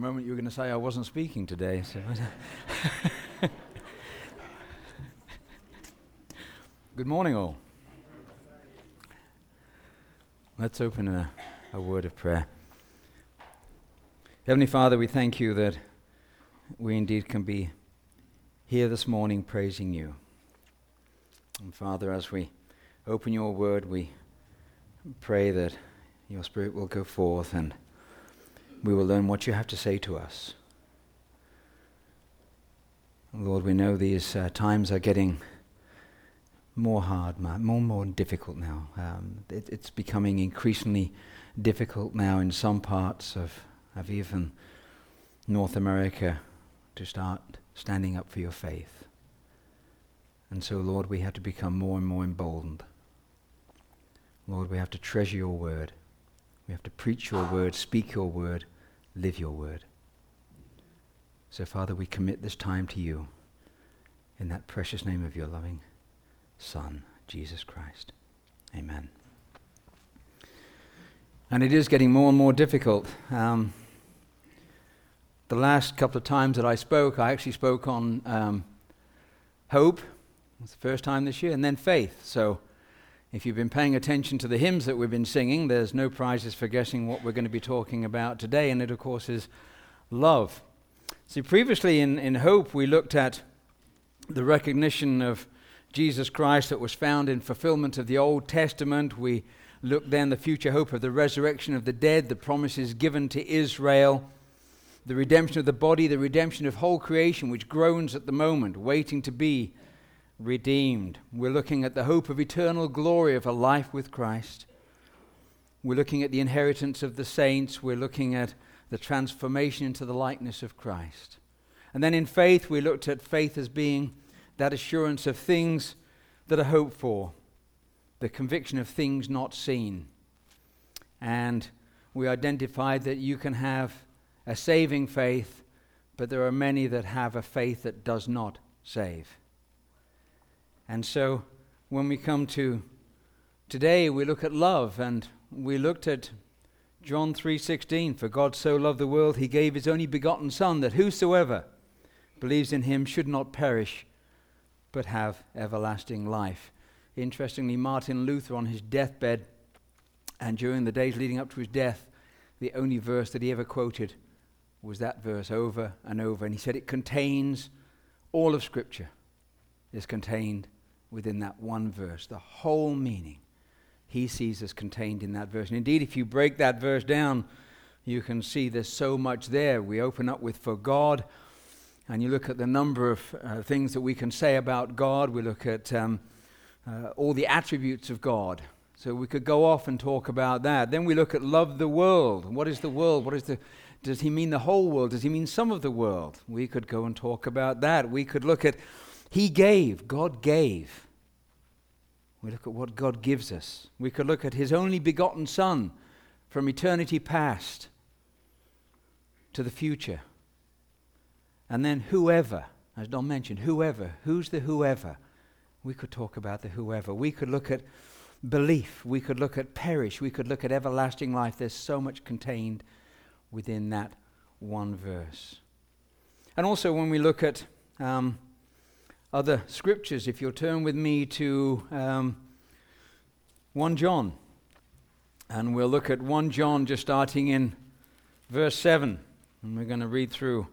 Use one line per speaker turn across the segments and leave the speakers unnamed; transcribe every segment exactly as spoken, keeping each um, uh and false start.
Moment you were going to say I wasn't speaking today. So good morning, all. Let's open a, a word of prayer. Heavenly Father, we thank you that we indeed can be here this morning praising you. And Father, as we open your word, we pray that your Spirit will go forth and we will learn what you have to say to us. Lord, we know these uh, times are getting more hard, more and more difficult now. Um, it, it's becoming increasingly difficult now in some parts of, of even North America to start standing up for your faith. And so, Lord, we have to become more and more emboldened. Lord, we have to treasure your word. We have to preach your word, speak your word, live your word. So, Father, we commit this time to you in that precious name of your loving Son, Jesus Christ. Amen. And it is getting more and more difficult. Um, the last couple of times that I spoke, I actually spoke on um, hope. It was the first time this year, and then faith. So, if you've been paying attention to the hymns that we've been singing, there's no prizes for guessing what we're going to be talking about today, and it, of course, is love. See, previously in, in Hope, we looked at the recognition of Jesus Christ that was found in fulfillment of the Old Testament. We looked then the future hope of the resurrection of the dead, the promises given to Israel, the redemption of the body, the redemption of whole creation, which groans at the moment, waiting to be redeemed. We're looking at the hope of eternal glory of a life with Christ. We're looking at the inheritance of the saints. We're looking at the transformation into the likeness of Christ. And then in faith, we looked at faith as being that assurance of things that are hoped for, the conviction of things not seen. And we identified that you can have a saving faith, but there are many that have a faith that does not save. And so when we come to today, we look at love, and we looked at John three sixteen. For God so loved the world, he gave his only begotten Son, that whosoever believes in him should not perish, but have everlasting life. Interestingly, Martin Luther on his deathbed, and during the days leading up to his death, the only verse that he ever quoted was that verse over and over. And he said it contains all of Scripture is contained within that one verse. The whole meaning he sees as contained in that verse. And indeed, if you break that verse down, you can see there's so much there. We open up with for God, and you look at the number of uh, things that we can say about God. We look at um, uh, all the attributes of God. So we could go off and talk about that. Then we look at love the world. What is the world? What is the Does he mean the whole world? Does he mean some of the world? We could go and talk about that. We could look at He gave, God gave. We look at what God gives us. We could look at his only begotten Son from eternity past to the future. And then whoever, as Don mentioned, whoever, who's the whoever? We could talk about the whoever. We could look at belief. We could look at perish. We could look at everlasting life. There's so much contained within that one verse. And also when we look at Um, other scriptures, if you'll turn with me to um, First John, and we'll look at First John just starting in verse seven, and we're going to read through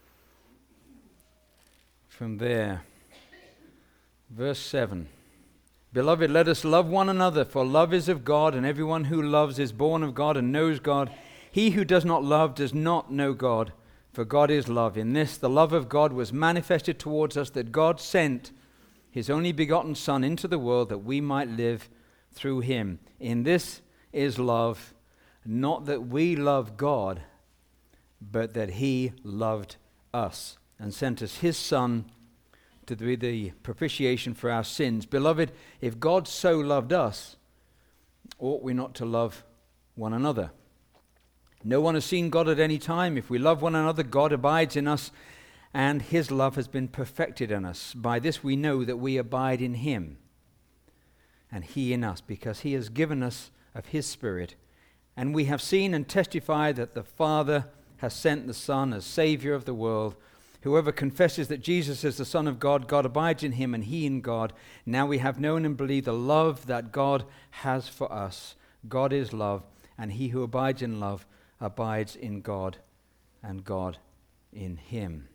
from there. Verse seven. Beloved, let us love one another, for love is of God, and everyone who loves is born of God and knows God. He who does not love does not know God, for God is love. In this, the love of God was manifested towards us, that God sent his only begotten Son into the world that we might live through him. In this is love, not that we love God, but that he loved us and sent us his Son to be the propitiation for our sins. Beloved, if God so loved us, ought we not to love one another? No one has seen God at any time. If we love one another, God abides in us, and his love has been perfected in us. By this we know that we abide in him, and he in us, because he has given us of his Spirit. And we have seen and testified that the Father has sent the Son as Savior of the world. Whoever confesses that Jesus is the Son of God, God abides in him and he in God. Now we have known and believed the love that God has for us. God is love, and he who abides in love abides in God, and God in him.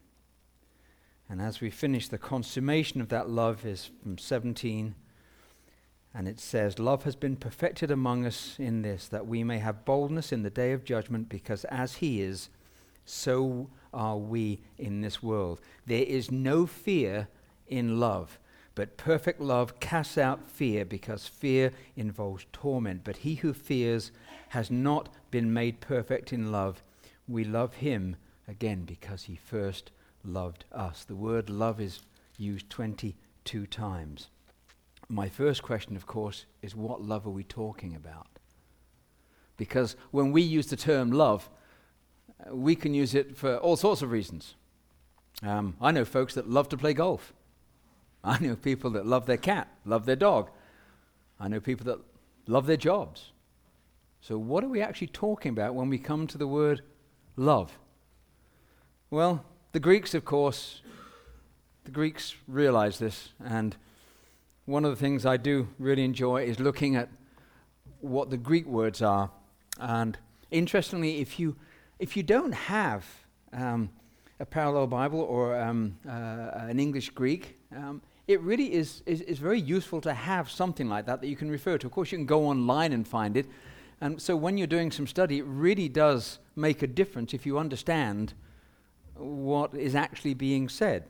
And as we finish, the consummation of that love is from seventeen, and it says, love has been perfected among us in this, that we may have boldness in the day of judgment, because as he is, so are we in this world. There is no fear in love, but perfect love casts out fear, because fear involves torment. But he who fears has not been made perfect in love. We love him, again, because he first loved us. The word love is used twenty-two times. My first question, of course, is what love are we talking about? Because when we use the term love, we can use it for all sorts of reasons. Um, I know folks that love to play golf. I know people that love their cat, love their dog. I know people that love their jobs. So what are we actually talking about when we come to the word love? Well, the Greeks, of course, the Greeks realize this, and one of the things I do really enjoy is looking at what the Greek words are. And interestingly, if you If you don't have um, a parallel Bible or um, uh, an English Greek, um, it really is, is, is very useful to have something like that that you can refer to. Of course, you can go online and find it. And so when you're doing some study, it really does make a difference if you understand what is actually being said.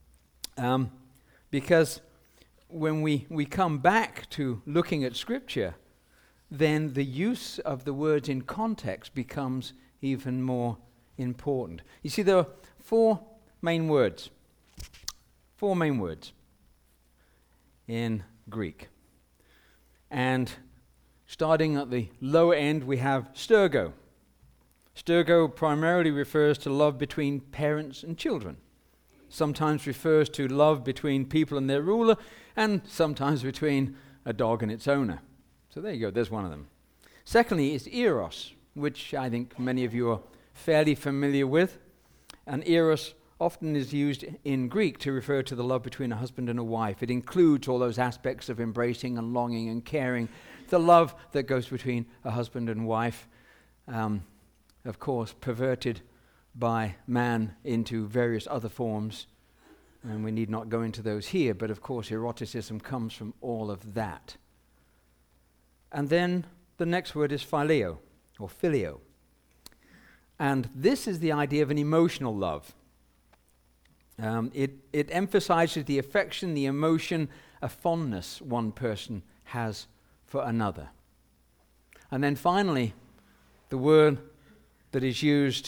Um, because when we, we come back to looking at Scripture, then the use of the words in context becomes even more important. You see, there are four main words. Four main words in Greek. And starting at the lower end, we have stergo. Stergo primarily refers to love between parents and children. Sometimes refers to love between people and their ruler, and sometimes between a dog and its owner. So there you go, there's one of them. Secondly is eros, which I think many of you are fairly familiar with. And eros often is used in Greek to refer to the love between a husband and a wife. It includes all those aspects of embracing and longing and caring, the love that goes between a husband and wife, um, of course, perverted by man into various other forms. And we need not go into those here, but of course eroticism comes from all of that. And then the next word is phileo, or filio. And this is the idea of an emotional love. Um, it, it emphasizes the affection, the emotion, a fondness one person has for another. And then finally, the word that is used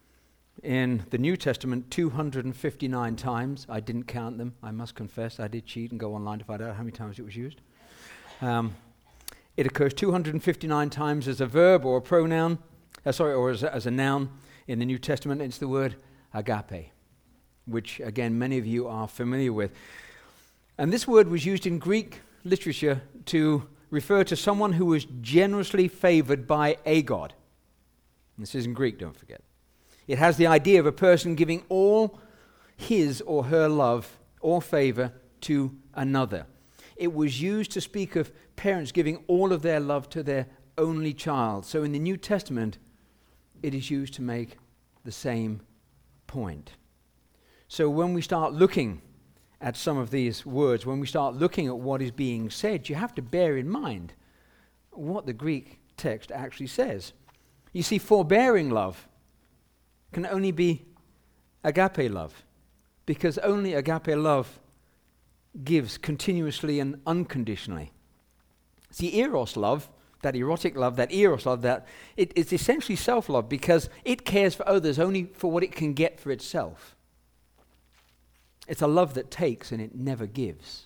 in the New Testament two hundred fifty-nine times. I didn't count them, I must confess. I did cheat and go online to find out how many times it was used. Um, it occurs two hundred fifty-nine times as a verb or a pronoun, uh, sorry, or as a, as a noun in the New Testament. It's the word agape, which again many of you are familiar with. And this word was used in Greek literature to refer to someone who was generously favored by a god. And this is in Greek, don't forget. It has the idea of a person giving all his or her love or favor to another. It was used to speak of parents giving all of their love to their only child. So in the New Testament, it is used to make the same point. So when we start looking at some of these words, when we start looking at what is being said, you have to bear in mind what the Greek text actually says. You see, forbearing love can only be agape love, because only agape love gives continuously and unconditionally. See, eros love, that erotic love, that eros love, that it, it's essentially self-love, because it cares for others only for what it can get for itself. It's a love that takes and it never gives.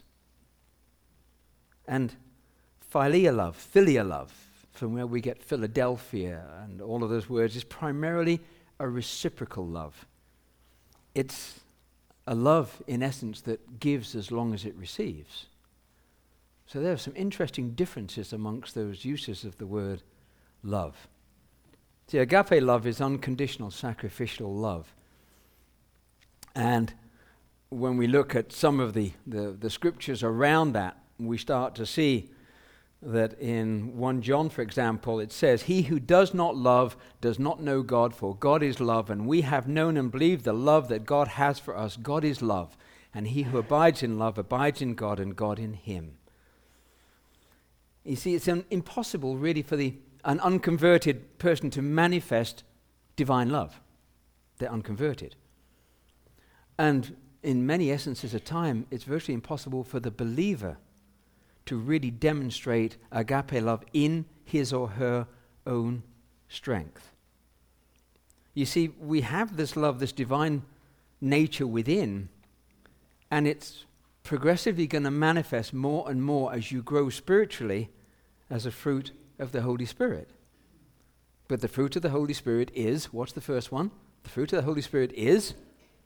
And philia love, philia love, from where we get Philadelphia and all of those words, is primarily a reciprocal love. It's a love, in essence, that gives as long as it receives. So there are some interesting differences amongst those uses of the word love. See, agape love is unconditional, sacrificial love. And when we look at some of the, the, the scriptures around that, we start to see that in First John, for example, it says, "He who does not love does not know God, for God is love, and we have known and believed the love that God has for us. God is love, and he who abides in love abides in God, and God in him." You see, it's un- impossible really for the an unconverted person to manifest divine love. They're unconverted. And in many essences of time, it's virtually impossible for the believer to really demonstrate agape love in his or her own strength. You see, we have this love, this divine nature within, and it's progressively going to manifest more and more as you grow spiritually as a fruit of the Holy Spirit. But the fruit of the Holy Spirit is, what's the first one? The fruit of the Holy Spirit is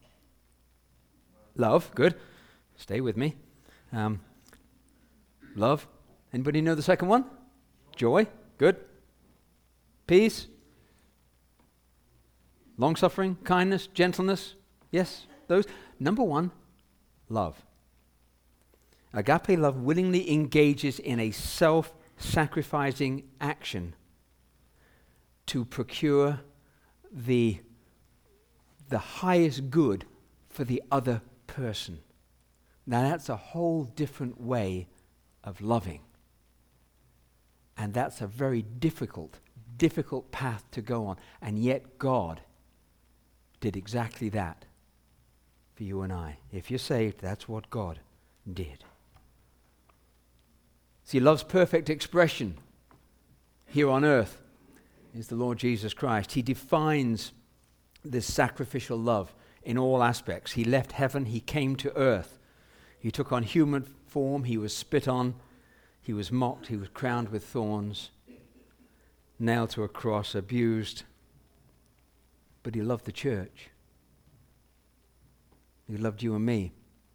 love. Good. Stay with me. Um, love. Anybody know the second one? Joy. Good. Peace. Long-suffering, kindness, gentleness. Yes, those. Number one, love. Agape love willingly engages in a self-sacrificing action to procure the, the highest good for the other person. Now that's a whole different way of loving. And that's a very difficult, difficult path to go on. And yet God did exactly that for you and I. If you're saved, that's what God did. See, love's perfect expression here on earth is the Lord Jesus Christ. He defines this sacrificial love in all aspects. He left heaven, he came to earth. He took on human form, he was spit on, he was mocked, he was crowned with thorns, nailed to a cross, abused. But he loved the church. He loved you and me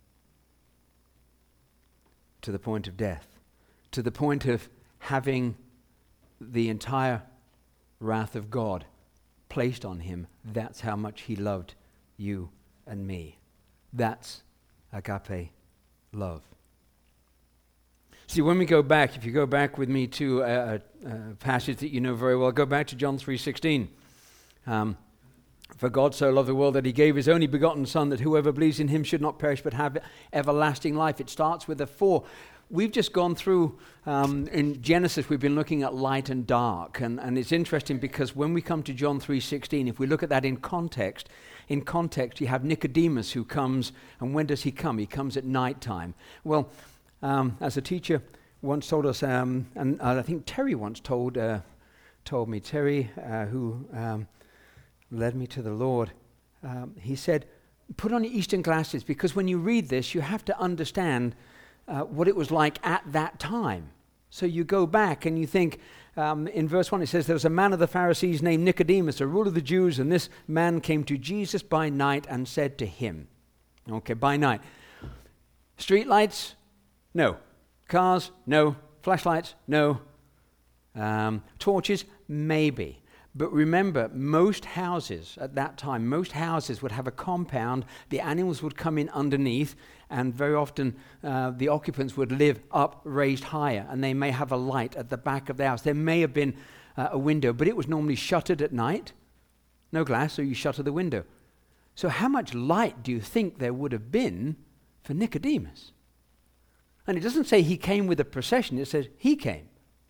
to the point of death, to the point of having the entire wrath of God placed on him. That's how much he loved you and me. That's agape love. See, when we go back, if you go back with me to a, a, a passage that you know very well, go back to John three sixteen. Um, For God so loved the world that he gave his only begotten Son, that whoever believes in him should not perish but have everlasting life. It starts with a four. We've just gone through, um, in Genesis, we've been looking at light and dark. And, and it's interesting because when we come to John three sixteen, if we look at that in context, in context you have Nicodemus who comes, and when does he come? He comes at night time. Well, um, as a teacher once told us, um, and uh, I think Terry once told uh, told me, Terry, uh, who... Um, led me to the Lord, um, he said, put on your Eastern glasses, because when you read this, you have to understand uh, what it was like at that time. So you go back and you think, um, in verse one it says, there was a man of the Pharisees named Nicodemus, a ruler of the Jews, and this man came to Jesus by night and said to him, okay, by night. Street lights? No. Cars? No. Flashlights? No. Um, torches? Maybe. But remember, most houses at that time, most houses would have a compound. The animals would come in underneath, and very often uh, the occupants would live up, raised higher, and they may have a light at the back of the house. There may have been uh, a window, but it was normally shuttered at night. No glass, so you shutter the window. So how much light do you think there would have been for Nicodemus? And it doesn't say he came with a procession. It says he came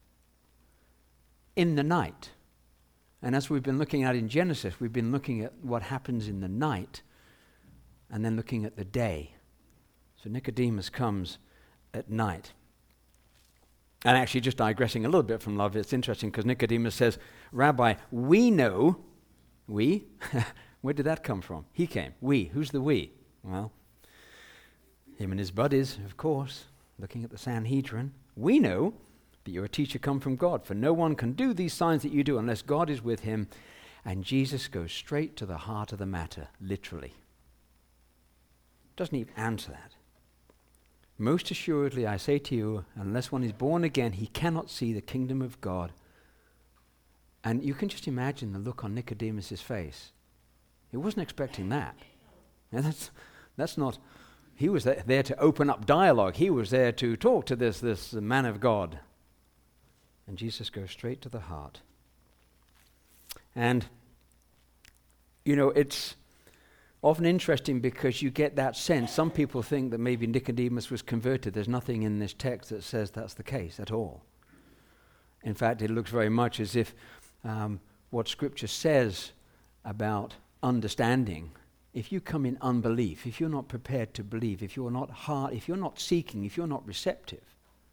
in the night. And as we've been looking at in Genesis, we've been looking at what happens in the night and then looking at the day. So Nicodemus comes at night. And actually, just digressing a little bit from love, it's interesting because Nicodemus says, Rabbi, we know, we? Where did that come from? He came. We. Who's the we? Well, him and his buddies, of course, looking at the Sanhedrin. We know that you're a teacher come from God, for no one can do these signs that you do unless God is with him. And Jesus goes straight to the heart of the matter, literally. Doesn't even answer that. Most assuredly, I say to you, unless one is born again, he cannot see the kingdom of God. And you can just imagine the look on Nicodemus' face. He wasn't expecting that. And that's that's not, he was there, there to open up dialogue. He was there to talk to this, this man of God. And Jesus goes straight to the heart. And, you know, it's often interesting because you get that sense. Some people think that maybe Nicodemus was converted. There's nothing in this text that says that's the case at all. In fact, it looks very much as if um, what Scripture says about understanding, if you come in unbelief, if you're not prepared to believe, if you're not hard, if you're not seeking, if you're not receptive,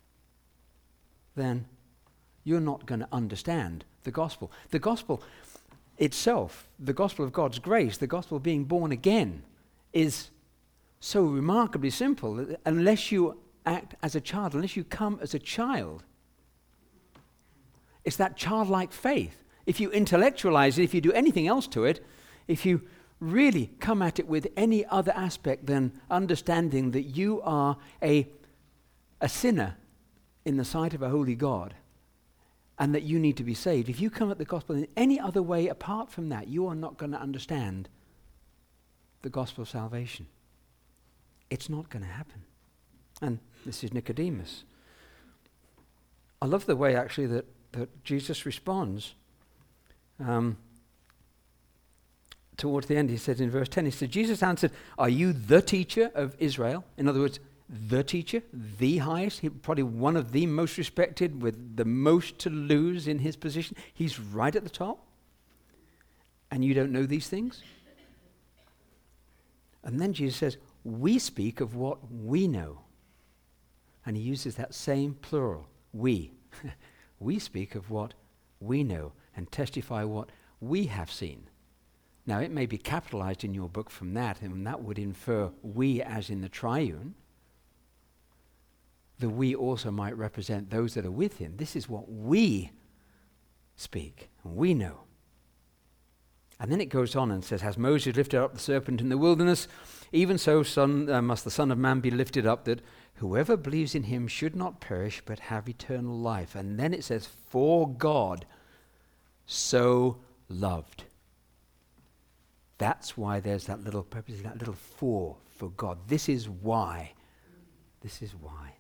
then you're not going to understand the gospel. The gospel itself, the gospel of God's grace, the gospel of being born again, is so remarkably simple that unless you act as a child, unless you come as a child, it's that childlike faith. If you intellectualize it, if you do anything else to it, if you really come at it with any other aspect than understanding that you are a, a sinner in the sight of a holy God and that you need to be saved, if you come at the gospel in any other way apart from that, you are not going to understand the gospel of salvation. It's not going to happen. And this is Nicodemus. I love the way actually that, that Jesus responds. Um, towards the end, he says in verse ten, he said, Jesus answered, "Are you the teacher of Israel?" In other words, the teacher, the highest, he, probably one of the most respected with the most to lose in his position. He's right at the top. And you don't know these things? And then Jesus says, we speak of what we know. And he uses that same plural, we. We speak of what we know and testify what we have seen. Now, it may be capitalized in your book from that, and that would infer we as in the triune. The we also might represent those that are with him. This is what we speak, and we know. And then it goes on and says, "Has Moses lifted up the serpent in the wilderness? Even so son, uh, must the Son of Man be lifted up, that whoever believes in him should not perish, but have eternal life." And then it says, "For God so loved." That's why there's that little purpose, that little for, for God. This is why. This is why.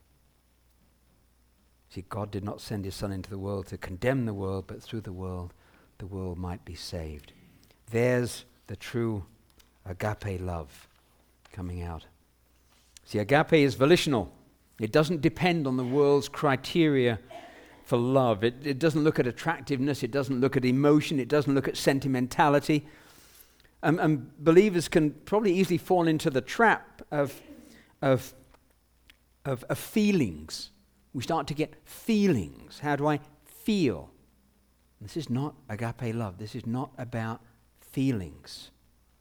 See, God did not send his Son into the world to condemn the world, but through the world, the world might be saved. There's the true agape love coming out. See, agape is volitional. It doesn't depend on the world's criteria for love. It, it doesn't look at attractiveness. It doesn't look at emotion. It doesn't look at sentimentality. Um, and believers can probably easily fall into the trap of, of, of, of feelings. We start to get feelings. How do I feel? This is not agape love. This is not about feelings.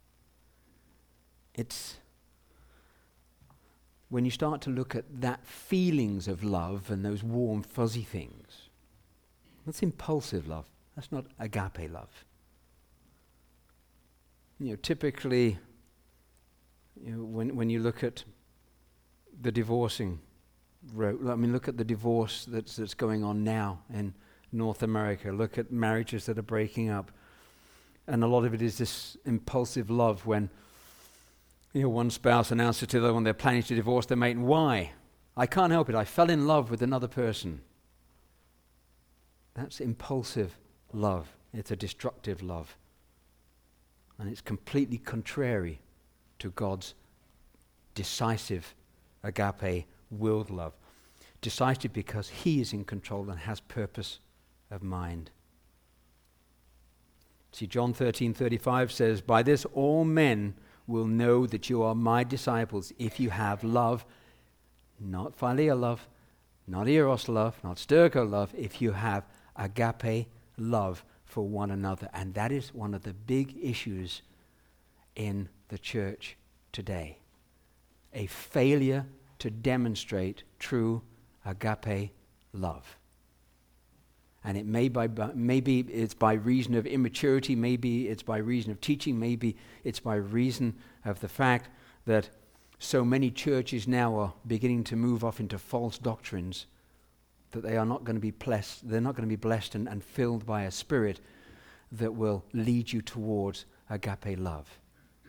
It's when you start to look at that feelings of love and those warm, fuzzy things. That's impulsive love. That's not agape love. You know, typically, you know, when when you look at the divorcing road, I mean, look at the divorce that's that's going on now in North America. Look at marriages that are breaking up, and a lot of it is this impulsive love. When you know one spouse announces to the other when they're planning to divorce their mate, "Why? I can't help it. I fell in love with another person." That's impulsive love. It's a destructive love. And it's completely contrary to God's decisive agape willed love. Decisive because he is in control and has purpose of mind. See, John thirteen thirty-five says, "By this all men will know that you are my disciples if you have love," not philia love, not eros love, not sterco love, if you have agape love for one another. And that is one of the big issues in the church today. A failure to demonstrate true agape love. And it may by, by maybe it's by reason of immaturity, maybe it's by reason of teaching, maybe it's by reason of the fact that so many churches now are beginning to move off into false doctrines that they are not going to be blessed, they're not going to be blessed and, and filled by a spirit that will lead you towards agape love.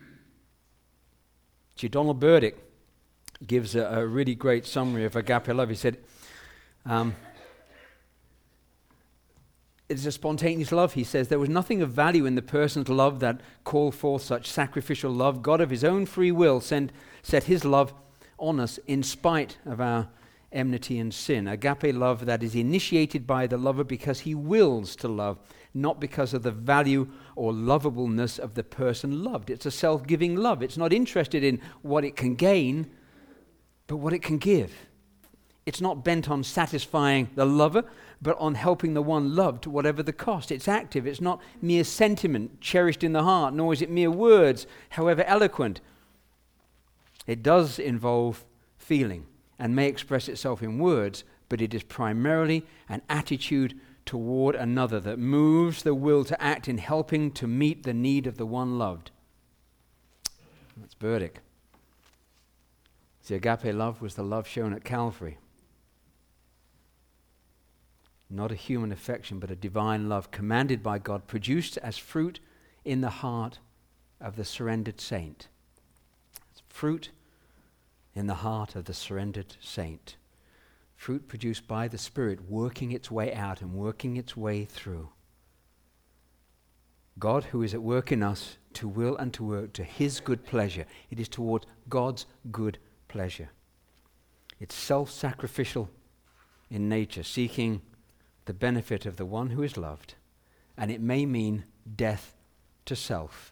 See, Donald Burdick gives a, a really great summary of agape love. He said, um, it's a spontaneous love, he says. There was nothing of value in the person's love that called forth such sacrificial love. God of his own free will sent, set his love on us in spite of our enmity and sin. Agape love that is initiated by the lover because he wills to love, not because of the value or lovableness of the person loved. It's a self-giving love. It's not interested in what it can gain, but what it can give. It's not bent on satisfying the lover, but on helping the one loved, whatever the cost. It's active. It's not mere sentiment cherished in the heart, nor is it mere words, however eloquent. It does involve feeling and may express itself in words, but it is primarily an attitude toward another that moves the will to act in helping to meet the need of the one loved. That's Burdick. See, agape love was the love shown at Calvary. Not a human affection, but a divine love commanded by God, produced as fruit in the heart of the surrendered saint. It's fruit in the heart of the surrendered saint. Fruit produced by the Spirit, working its way out and working its way through. God, who is at work in us to will and to work to his good pleasure. It is toward God's good pleasure. It's self-sacrificial in nature, seeking the benefit of the one who is loved, and it may mean death to self.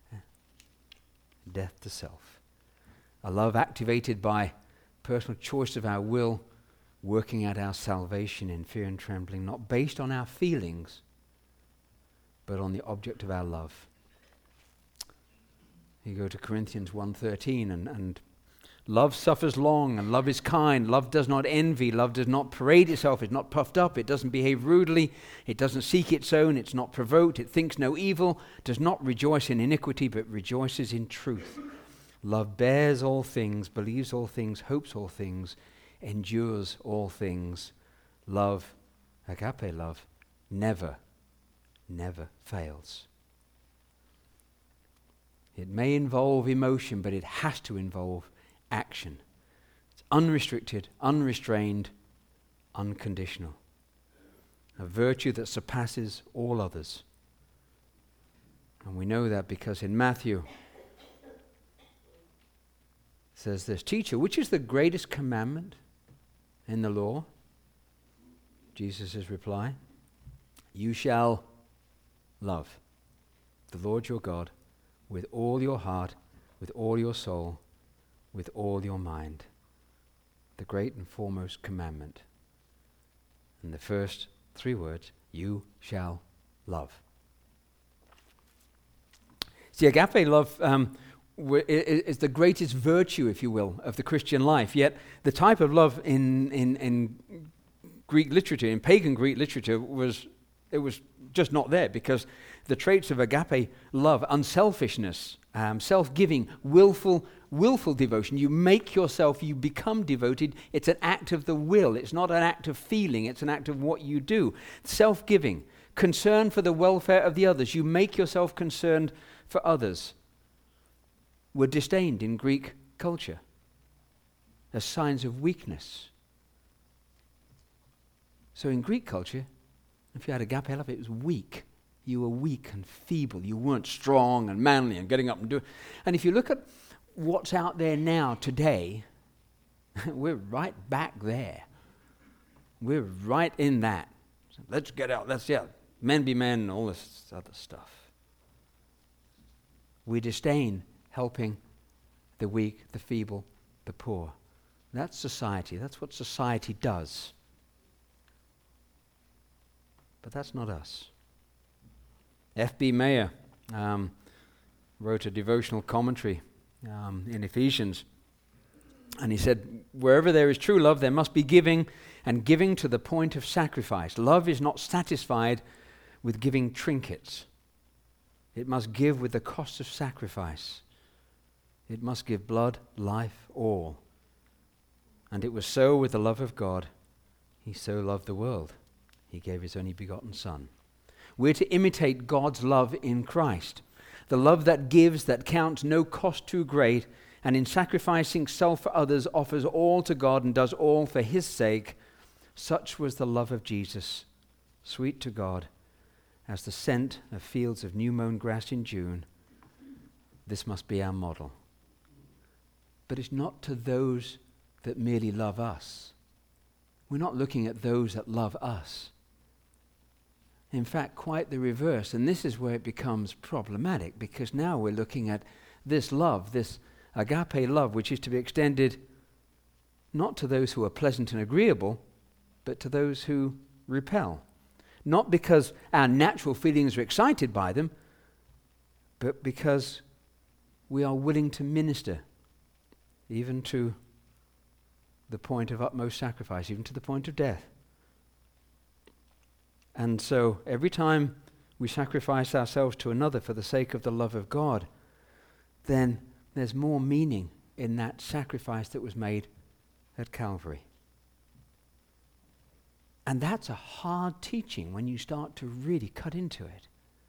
Death to self. A love activated by personal choice of our will, working out our salvation in fear and trembling, not based on our feelings, but on the object of our love. You go to Corinthians one thirteen, and, and love suffers long, and love is kind. Love does not envy. Love does not parade itself. It's not puffed up. It doesn't behave rudely. It doesn't seek its own. It's not provoked. It thinks no evil. Does not rejoice in iniquity, but rejoices in truth. Love bears all things, believes all things, hopes all things, endures all things. Love, agape love, never, never fails. It may involve emotion, but it has to involve action. It's unrestricted, unrestrained, unconditional. A virtue that surpasses all others. And we know that because in Matthew it says this, "Teacher, which is the greatest commandment in the law?" Jesus' reply, "You shall love the Lord your God with all your heart, with all your soul, with all your mind." The great and foremost commandment. And the first three words, you shall love. See, agape love um, w- is the greatest virtue, if you will, of the Christian life. Yet the type of love in, in, in Greek literature, in pagan Greek literature, was it was just not there, because the traits of agape love, unselfishness, um, self-giving, willful, willful devotion. You make yourself, you become devoted. It's an act of the will. It's not an act of feeling. It's an act of what you do. Self-giving, concern for the welfare of the others. You make yourself concerned for others. Were disdained in Greek culture as signs of weakness. So in Greek culture, if you had agape love, it was weak. You were weak and feeble. You weren't strong and manly and getting up and doing. And if you look at what's out there now today, we're right back there. We're right in that. So let's get out. Let's, yeah, men be men and all this other stuff. We disdain helping the weak, the feeble, the poor. That's society. That's what society does. But that's not us. F B Mayer um, wrote a devotional commentary um, in Ephesians, and he said, wherever there is true love, there must be giving, and giving to the point of sacrifice. Love is not satisfied with giving trinkets. It must give with the cost of sacrifice. It must give blood, life, all. And it was so with the love of God. He so loved the world. He gave his only begotten Son. We're to imitate God's love in Christ. The love that gives, that counts no cost too great, and in sacrificing self for others offers all to God and does all for his sake. Such was the love of Jesus, sweet to God as the scent of fields of new-mown grass in June. This must be our model. But it's not to those that merely love us. We're not looking at those that love us. In fact, quite the reverse. And this is where it becomes problematic, because now we're looking at this love, this agape love, which is to be extended not to those who are pleasant and agreeable, but to those who repel. Not because our natural feelings are excited by them, but because we are willing to minister, even to the point of utmost sacrifice, even to the point of death. And so every time we sacrifice ourselves to another for the sake of the love of God, then there's more meaning in that sacrifice that was made at Calvary. And that's a hard teaching when you start to really cut into it.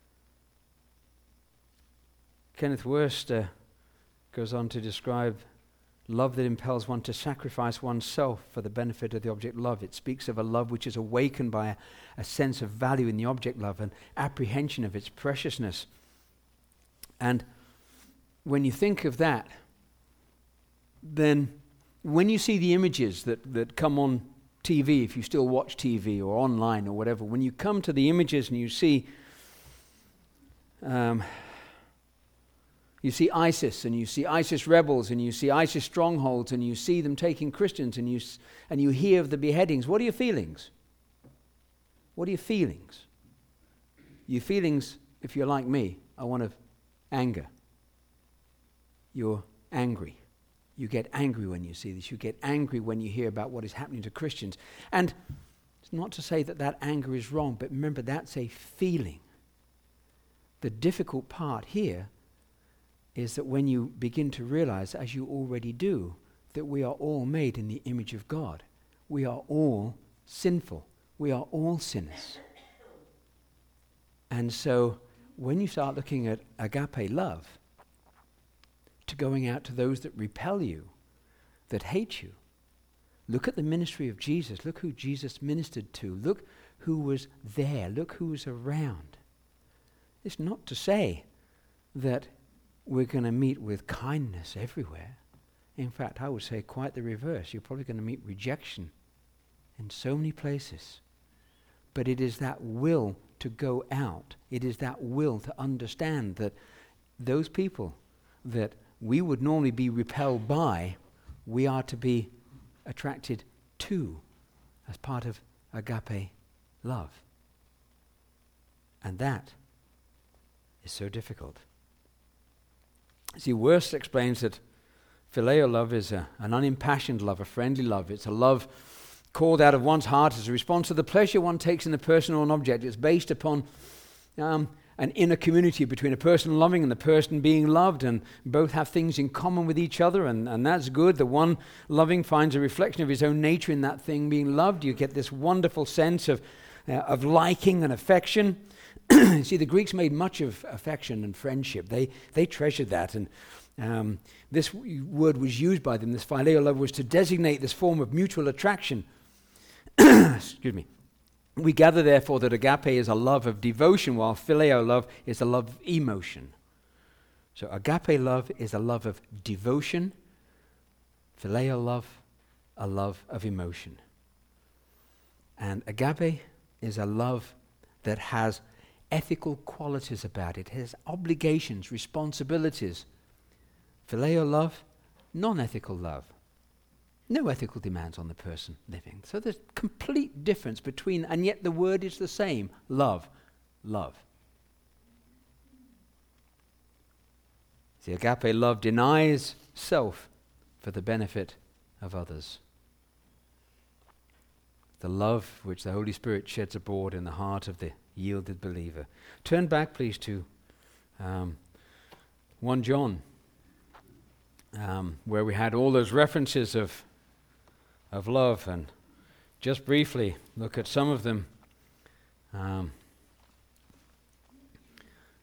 Kenneth Wurst uh, goes on to describe love that impels one to sacrifice oneself for the benefit of the object loved. It speaks of a love which is awakened by a, a sense of value in the object loved and apprehension of its preciousness. And when you think of that, then when you see the images that, that come on T V, if you still watch T V or online or whatever, when you come to the images and you see um, you see ISIS, and you see ISIS rebels, and you see ISIS strongholds, and you see them taking Christians, and you s- and you hear of the beheadings, what are your feelings? What are your feelings? Your feelings, if you're like me, are one of anger. You're angry. You get angry when you see this. You get angry when you hear about what is happening to Christians. And it's not to say that that anger is wrong, but remember, that's a feeling. The difficult part here is that when you begin to realize, as you already do, that we are all made in the image of God. We are all sinful. We are all sinners. And so when you start looking at agape love, to going out to those that repel you, that hate you, look at the ministry of Jesus. Look who Jesus ministered to. Look who was there. Look who was around. It's not to say that we're going to meet with kindness everywhere. In fact, I would say quite the reverse. You're probably going to meet rejection in so many places. But it is that will to go out. It is that will to understand that those people that we would normally be repelled by, we are to be attracted to as part of agape love. And that is so difficult. See, Wurst explains that phileo love is a, an unimpassioned love, a friendly love. It's a love called out of one's heart as a response to the pleasure one takes in the person or an object. It's based upon um, an inner community between a person loving and the person being loved, and both have things in common with each other, and, and that's good. The one loving finds a reflection of his own nature in that thing being loved. You get this wonderful sense of, uh, of liking and affection. See, the Greeks made much of affection and friendship. They they treasured that, and um, this w- word was used by them. This phileo love was to designate this form of mutual attraction. Excuse me. We gather, therefore, that agape is a love of devotion, while phileo love is a love of emotion. So agape love is a love of devotion, phileo love, a love of emotion. And agape is a love that has ethical qualities about it. It has obligations, responsibilities. Phileo love, non-ethical love. No ethical demands on the person living. So there's complete difference between, and yet the word is the same. Love, love. The agape love denies self for the benefit of others. The love which the Holy Spirit sheds abroad in the heart of the yielded believer. Turn back, please, to um, First John, um, where we had all those references of of love, and just briefly look at some of them. Um,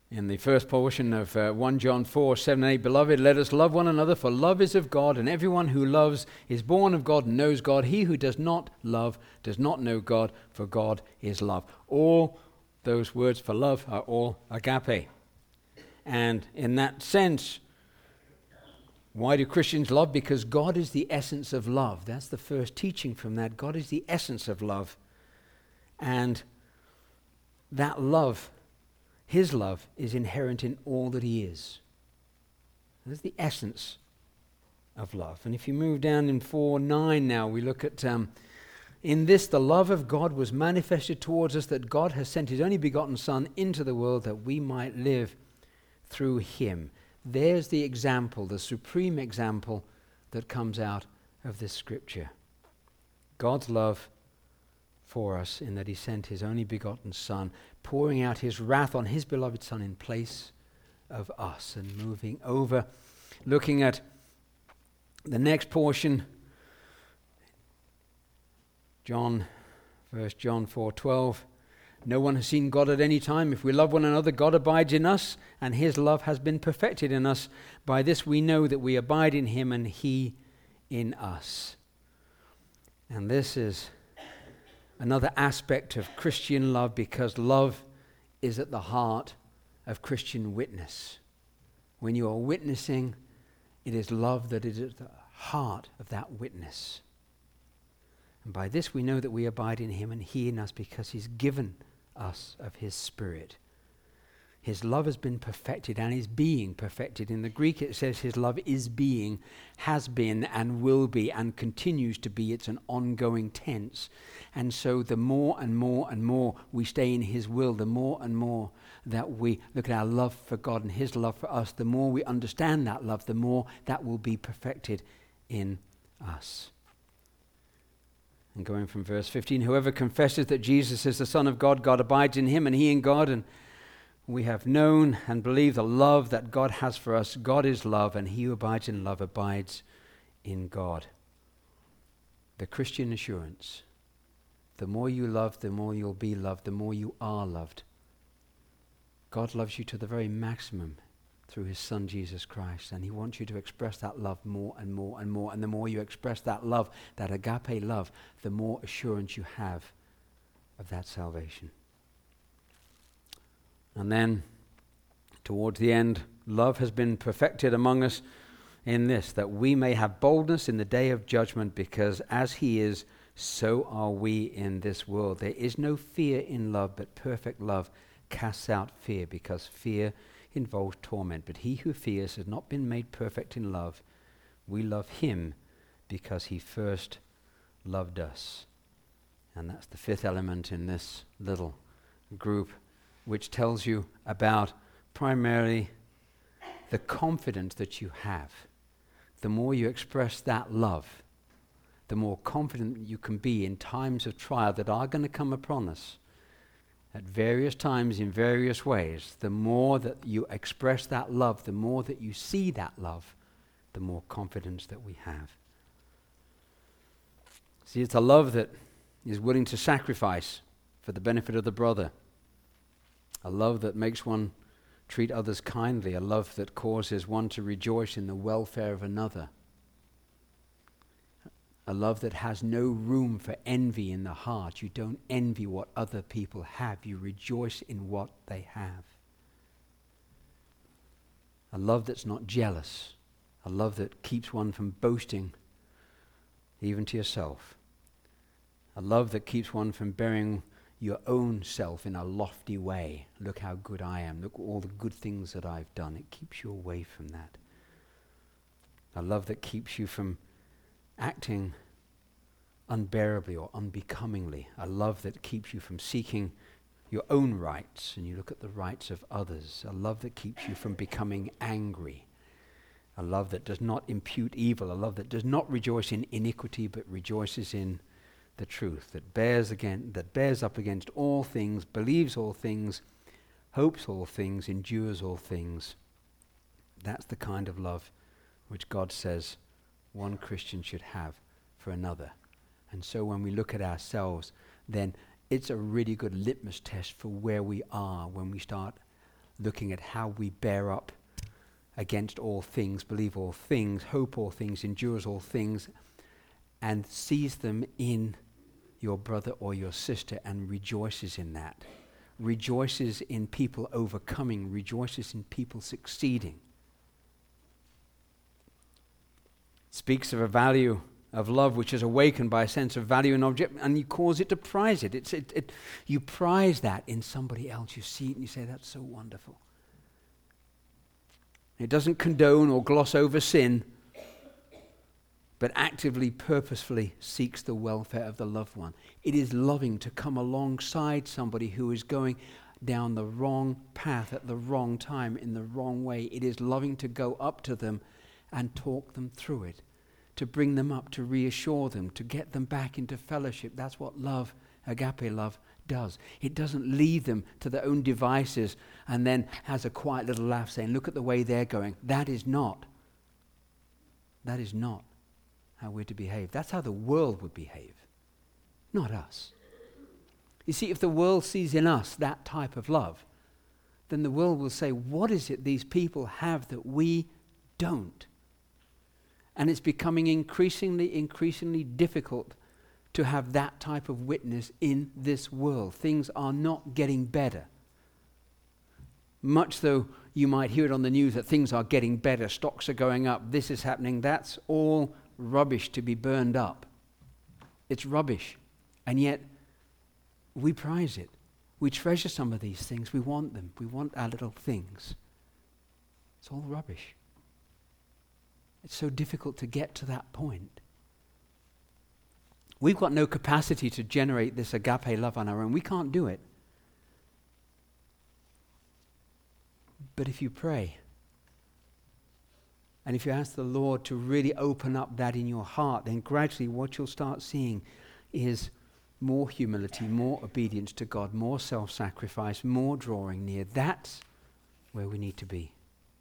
in the first portion of uh, First John four, seven and eight, Beloved, let us love one another, for love is of God, and everyone who loves is born of God and knows God. He who does not love does not know God, for God is love. All those words for love are all agape. And in that sense, why do Christians love? Because God is the essence of love. That's the first teaching from that. God is the essence of love. And that love, his love, is inherent in all that he is. That's the essence of love. And if you move down in four nine now, we look at, um, in this the love of God was manifested towards us, that God has sent his only begotten Son into the world that we might live through him. There's the example, the supreme example that comes out of this scripture. God's love for us in that he sent his only begotten Son, pouring out his wrath on his beloved Son in place of us. And moving over, looking at the next portion, John, First John four twelve. No one has seen God at any time. If we love one another, God abides in us, and his love has been perfected in us. By this we know that we abide in him and he in us. And this is another aspect of Christian love, because love is at the heart of Christian witness. When you are witnessing, it is love that is at the heart of that witness. And by this we know that we abide in him and he in us, because he's given us of his Spirit. His love has been perfected and is being perfected. In the Greek it says his love is being, has been and will be and continues to be. It's an ongoing tense. And so the more and more and more we stay in his will, the more and more that we look at our love for God and his love for us, the more we understand that love, the more that will be perfected in us. And going from verse fifteen, whoever confesses that Jesus is the Son of God, God abides in him and he in God, and we have known and believed the love that God has for us. God is love, and he who abides in love abides in God. The Christian assurance. The more you love, the more you'll be loved, the more you are loved. God loves you to the very maximum through his Son, Jesus Christ, and he wants you to express that love more and more and more. And the more you express that love, that agape love, the more assurance you have of that salvation. And then, towards the end, love has been perfected among us in this, that we may have boldness in the day of judgment, because as he is, so are we in this world. There is no fear in love, but perfect love casts out fear, because fear involves torment. But he who fears has not been made perfect in love. We love him because he first loved us. And that's the fifth element in this little group, which tells you about primarily the confidence that you have. The more you express that love, the more confident you can be in times of trial that are going to come upon us at various times in various ways. The more that you express that love, the more that you see that love, the more confidence that we have. See, it's a love that is willing to sacrifice for the benefit of the brother. A love that makes one treat others kindly. A love that causes one to rejoice in the welfare of another. A love that has no room for envy in the heart. You don't envy what other people have. You rejoice in what they have. A love that's not jealous. A love that keeps one from boasting, even to yourself. A love that keeps one from bearing your own self in a lofty way. Look how good I am. Look at all the good things that I've done. It keeps you away from that. A love that keeps you from acting unbearably or unbecomingly. A love that keeps you from seeking your own rights and you look at the rights of others. A love that keeps you from becoming angry. A love that does not impute evil. A love that does not rejoice in iniquity but rejoices in the truth, that bears again, that bears up against all things, believes all things, hopes all things, endures all things. That's the kind of love which God says one Christian should have for another. And so when we look at ourselves, then it's a really good litmus test for where we are when we start looking at how we bear up against all things, believe all things, hope all things, endures all things, and sees them in your brother or your sister and rejoices in that. Rejoices in people overcoming, rejoices in people succeeding. Speaks of a value of love which is awakened by a sense of value in object, and you cause it to prize it. It's, it, it. You prize that in somebody else. You see it and you say, that's so wonderful. It doesn't condone or gloss over sin, but actively, purposefully seeks the welfare of the loved one. It is loving to come alongside somebody who is going down the wrong path at the wrong time, in the wrong way. It is loving to go up to them and talk them through it, to bring them up, to reassure them, to get them back into fellowship. That's what love, agape love, does. It doesn't leave them to their own devices and then has a quiet little laugh saying, look at the way they're going. That is not. That is not how we're to behave. That's how the world would behave, not us. You see, if the world sees in us that type of love, then the world will say, what is it these people have that we don't? And it's becoming increasingly, increasingly difficult to have that type of witness in this world. Things are not getting better. Much though you might hear it on the news that things are getting better, stocks are going up, this is happening, that's all rubbish to be burned up. It's rubbish. And yet, we prize it. We treasure some of these things. We want them. We want our little things. It's all rubbish. It's so difficult to get to that point. We've got no capacity to generate this agape love on our own. We can't do it. But if you pray, and if you ask the Lord to really open up that in your heart, then gradually what you'll start seeing is more humility, more obedience to God, more self-sacrifice, more drawing near. That's where we need to be.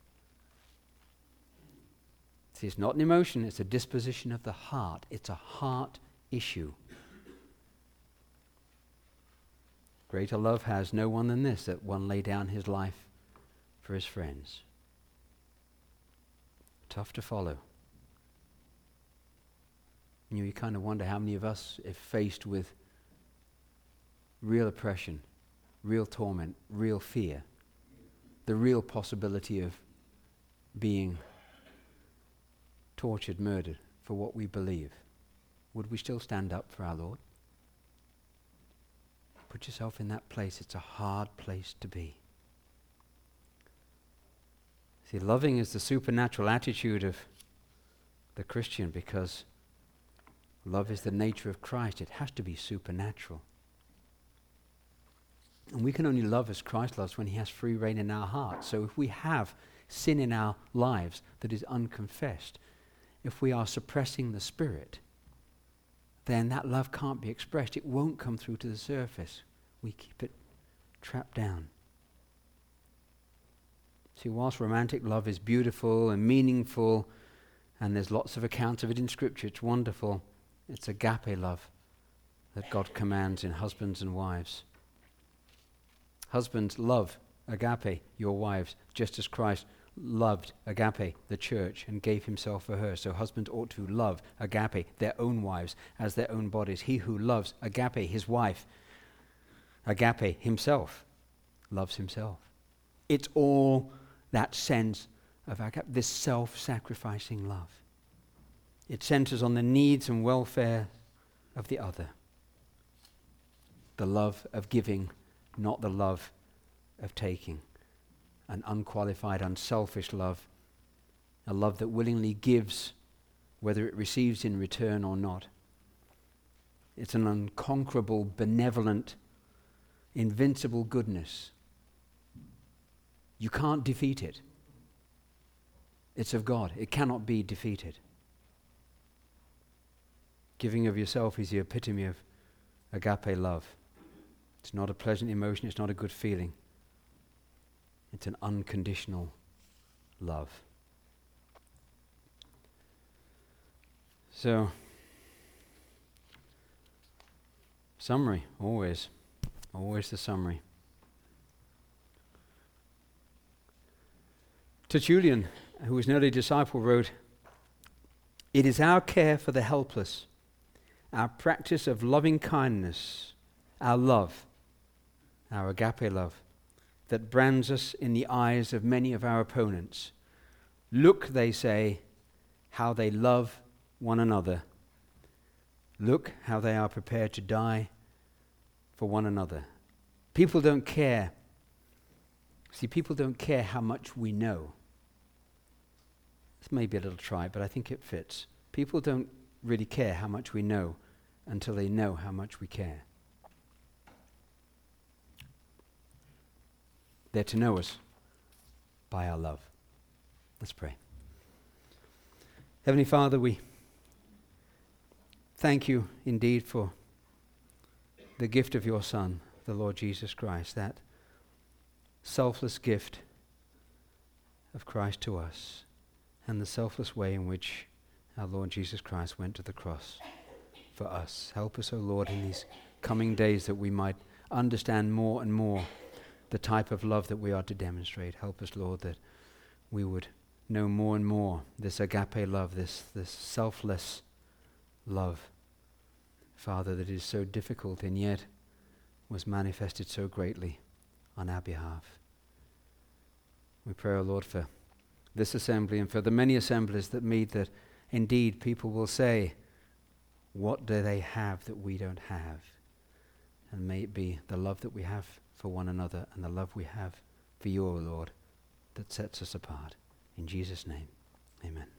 See, it's not an emotion, it's a disposition of the heart. It's a heart issue. Greater love has no one than this, that one lay down his life for his friends. Tough to follow. You know, you kind of wonder how many of us, if faced with real oppression, real torment, real fear, the real possibility of being tortured, murdered for what we believe, would we still stand up for our Lord? Put yourself in that place. It's a hard place to be. See, loving is the supernatural attitude of the Christian, because love is the nature of Christ. It has to be supernatural. And we can only love as Christ loves when he has free reign in our hearts. So if we have sin in our lives that is unconfessed, if we are suppressing the Spirit, then that love can't be expressed. It won't come through to the surface. We keep it trapped down. See, whilst romantic love is beautiful and meaningful, and there's lots of accounts of it in Scripture, it's wonderful, it's agape love that God commands in husbands and wives. Husbands, love agape your wives, just as Christ loved agape the church and gave himself for her. So husbands ought to love agape their own wives as their own bodies. He who loves agape his wife, agape himself, loves himself. It's all that sense of agape, this self-sacrificing love. It centers on the needs and welfare of the other. The love of giving, not the love of taking. An unqualified, unselfish love. A love that willingly gives, whether it receives in return or not. It's an unconquerable, benevolent, invincible goodness. You can't defeat it. It's of God. It cannot be defeated. Giving of yourself is the epitome of agape love. It's not a pleasant emotion. It's not a good feeling. It's an unconditional love. So, summary, always. Always the summary. Tertullian, who was an early disciple, wrote, "It is our care for the helpless, our practice of loving kindness, our love, our agape love, that brands us in the eyes of many of our opponents. Look," they say, "how they love one another. Look how they are prepared to die for one another." People don't care. See, people don't care how much we know. This may be a little trite, but I think it fits. People don't really care how much we know until they know how much we care. They're to know us by our love. Let's pray. Heavenly Father, we thank you indeed for the gift of your Son, the Lord Jesus Christ, that selfless gift of Christ to us, and the selfless way in which our Lord Jesus Christ went to the cross for us. Help us, O Lord, in these coming days that we might understand more and more the type of love that we are to demonstrate. Help us, Lord, that we would know more and more this agape love, this, this selfless love, Father, that is so difficult and yet was manifested so greatly on our behalf. We pray, O Lord, for this assembly and for the many assemblies that meet, that indeed people will say, what do they have that we don't have? And may it be the love that we have for one another and the love we have for you, O Lord, that sets us apart. In Jesus' name, amen.